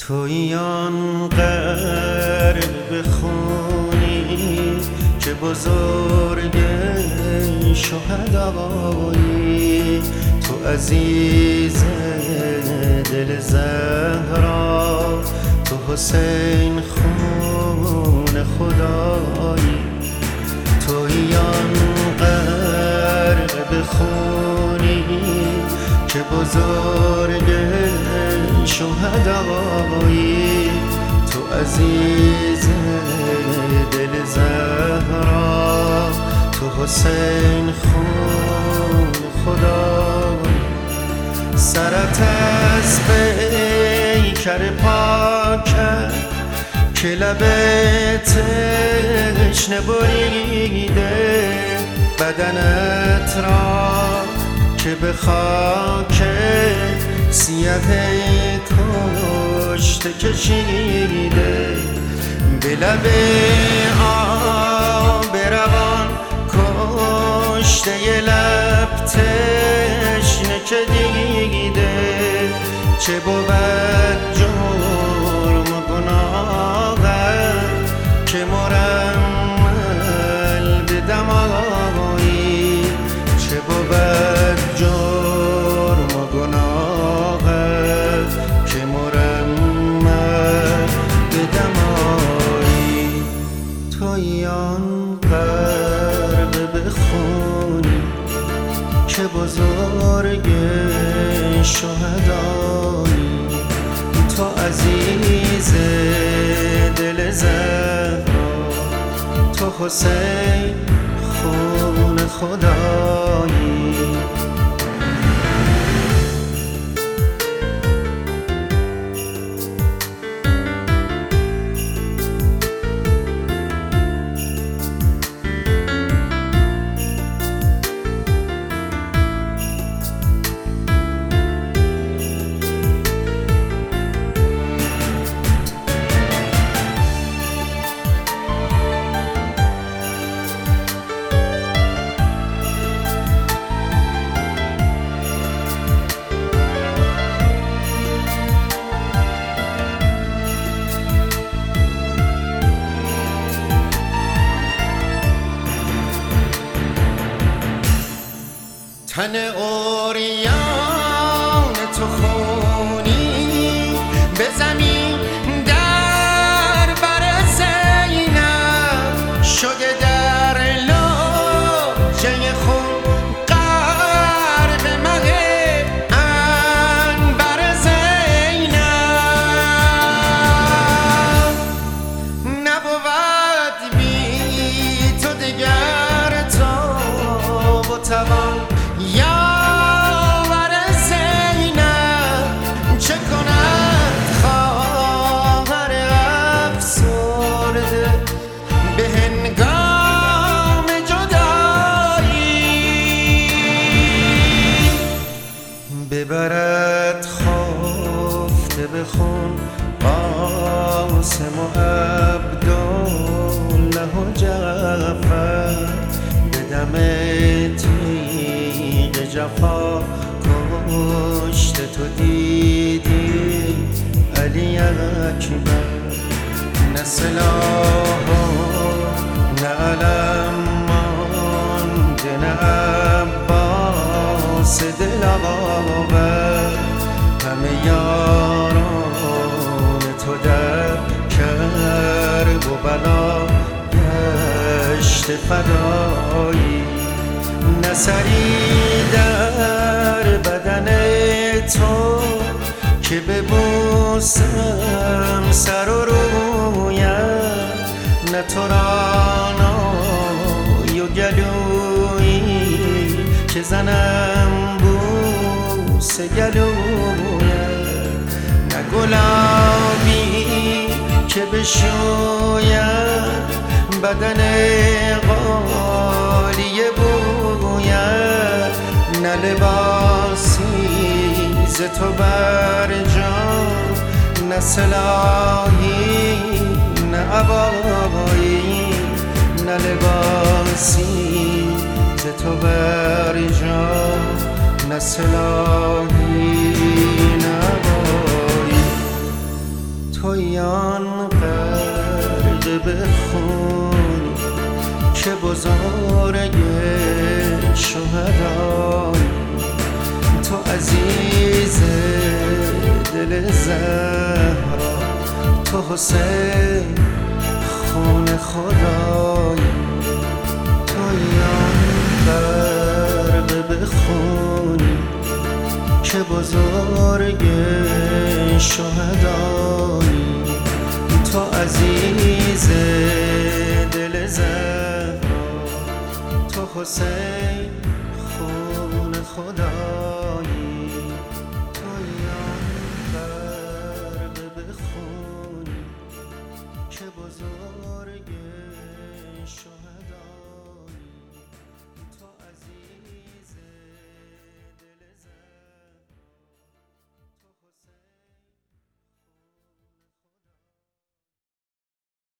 تویی آن غرق بخونی که بزرگ شهدایی، تو عزیز دل زهرا، تو حسین خون خدایی. تویی آن غرق بخونی که بزرگ شهدایی، تو عزیز دل زهرا، تو حسین خون خدایی. سرت از پیکر پاکت که لب تشنه بریده، بدنت را که به خاک سیه کشته کشیده، به لب آب روان کشته ی لب تشنه که دیده. چه بود جرم و گناهت که مرمل به دمایی، چه بود جرم و گناهت که مرمل به دمایی. تویی آن غرق بخونی که بزرگ شهدایی، تو عزیز دل زهرا، تو حسین خون خدایی. تن اوریان تو خونی به زمین در بر زینب شده، در لاجه خون غرق مه عنبر زینب. نبود بی تو دگر تاب و توان یاور زینب، چه کند خواهر افسرده به هنگام جدایی. ببرد خفته به خون قاسم و عبدالله و جعفر، به دم جفا کشته تو دیدی علی اکبر. نه سلاح نه علم مانده، نه عباس دلاور، همه یاران تو در کرب و بلا گشت فدایی. نه سری در بدن تو که ببوسم سر و رویم، نه تو را نای و گلویی که زنم بوس گلویم، نه گلابی که بشویم بدن غالیه بویم، نه لباسی ز تو بر جان، نه سلاحی نه عبایی، نه لباسی ز تو بر جان، نه سلاحی نه عبایی. تویان غرق به خون که بزرگ شهدای، تو عزیز دل زهرا، تو حسین خون خدای. تویان غرق به خون که بزرگ شهدای، تو عزیز دل زهرا، تو حسین خون خدا.